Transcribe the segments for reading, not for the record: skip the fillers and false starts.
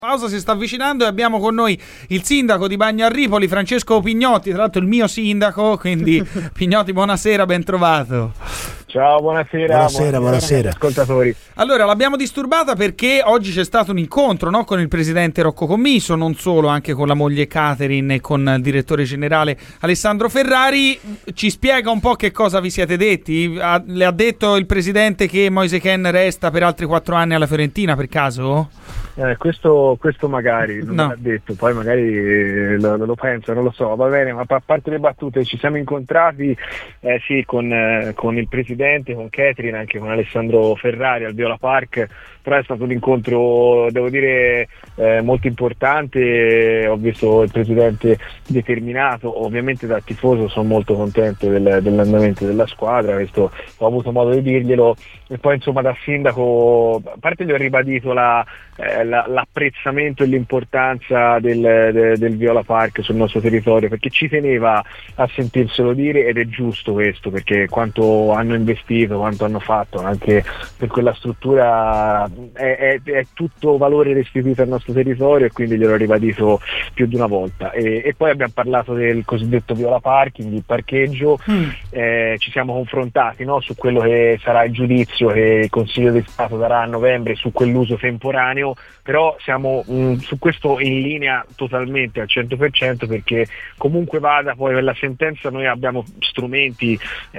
Pausa si sta avvicinando e abbiamo con noi il sindaco di Bagno a Ripoli, Francesco Pignotti, tra l'altro il mio sindaco, quindi Pignotti, buonasera, ben trovato. Ciao, buonasera. Buonasera. Ascoltatori. Allora, l'abbiamo disturbata perché oggi c'è stato un incontro, no, con il presidente Rocco Commisso, non solo, anche con la moglie Catherine e con il direttore generale Alessandro Ferrari. Ci spiega un po' che cosa vi siete detti? Le ha detto il presidente che Moise Kean resta per altri 4 anni alla Fiorentina, per caso? Questo magari non me l'ha detto, poi magari lo penso, non lo so, va bene, ma a parte le battute, ci siamo incontrati sì, con il presidente, con Catherine, anche con Alessandro Ferrari al Viola Park, però è stato un incontro, devo dire, molto importante. Ho visto il presidente determinato, ovviamente da tifoso sono molto contento dell'andamento della squadra, questo ho avuto modo di dirglielo, e poi insomma da sindaco, a parte gli ho ribadito l'apprezzamento e l'importanza del Viola Park sul nostro territorio, perché ci teneva a sentirselo dire, ed è giusto questo, perché quanto hanno investito, quanto hanno fatto anche per quella struttura è tutto valore restituito al nostro territorio, e quindi gliel'ho ribadito più di una volta. E poi abbiamo parlato del cosiddetto Viola Parking, il parcheggio, ci siamo confrontati, no, su quello che sarà il giudizio che il Consiglio di Stato darà a novembre su quell'uso temporaneo, però siamo su questo in linea totalmente al 100%, perché comunque vada poi per la sentenza noi abbiamo strumenti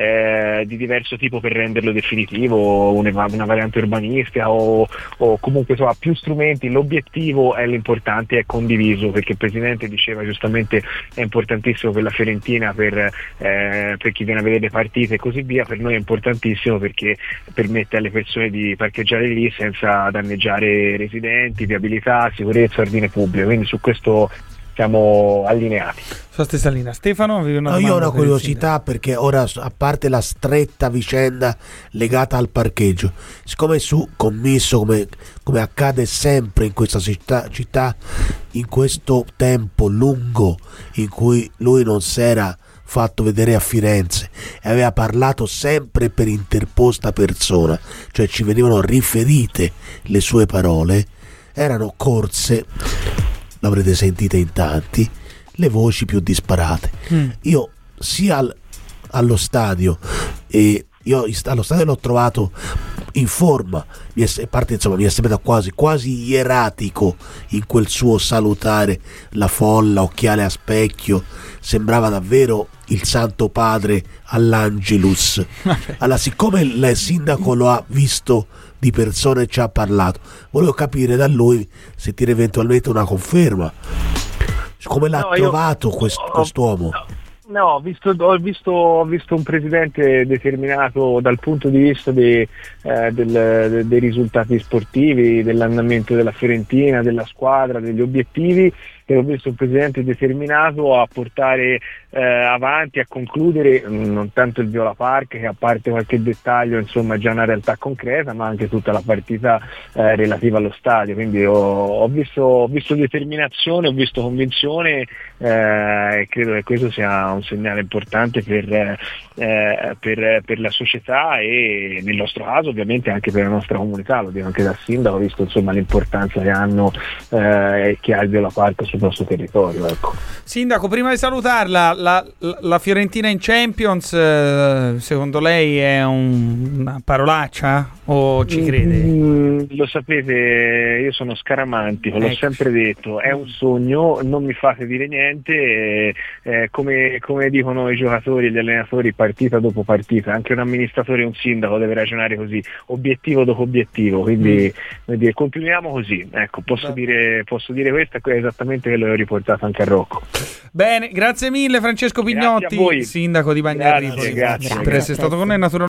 di diverso tipo per renderlo definitivo, una variante urbanistica o comunque insomma più strumenti. L'obiettivo è l'importante, è condiviso, perché il Presidente diceva giustamente è importantissimo per la Fiorentina, per chi viene a vedere le partite e così via. Per noi è importantissimo perché permette alle persone di parcheggiare lì senza danneggiare residenti, viabilità, sicurezza, ordine pubblico, quindi su questo siamo allineati. Sulla stessa linea. Stefano, io ho una curiosità, perché ora, a parte la stretta vicenda legata al parcheggio, siccome su Commisso, come accade sempre in questa città, in questo tempo lungo in cui lui non si era fatto vedere a Firenze e aveva parlato sempre per interposta persona, cioè ci venivano riferite le sue parole, erano corse, l'avrete sentita in tanti, le voci più disparate. Io sia allo stadio, e io allo stadio l'ho trovato in forma, mi è sembrato quasi ieratico in quel suo salutare la folla, occhiale a specchio, sembrava davvero il Santo Padre all'Angelus. Allora, siccome il sindaco lo ha visto di persona e ci ha parlato, volevo capire da lui, sentire eventualmente una conferma, come l'ha trovato quest'uomo. No, ho visto un presidente determinato dal punto di vista dei risultati sportivi, dell'andamento della Fiorentina, della squadra, degli obiettivi, e ho visto un presidente determinato a portare avanti, a concludere non tanto il Viola Park, che a parte qualche dettaglio insomma è già una realtà concreta, ma anche tutta la partita relativa allo stadio. Quindi ho visto determinazione, ho visto convinzione, e credo che questo sia un segnale importante per la società, e nel nostro caso ovviamente anche per la nostra comunità. Lo dico anche da sindaco, ho visto insomma l'importanza che ha il Viola Park sul nostro territorio, ecco. Sindaco, prima di salutarla, la Fiorentina in Champions, secondo lei è una parolaccia o ci crede? Lo sapete, io sono scaramantico, l'ho sempre detto, è un sogno, non mi fate dire niente, come dicono i giocatori e gli allenatori partita dopo partita, anche un amministratore e un sindaco deve ragionare così, obiettivo dopo obiettivo, quindi continuiamo così, ecco, posso dire questo, è esattamente quello che ho riportato anche a Rocco. Bene, grazie mille Francesco Pignotti, sindaco di Bagno a Ripoli, per essere stato con noi.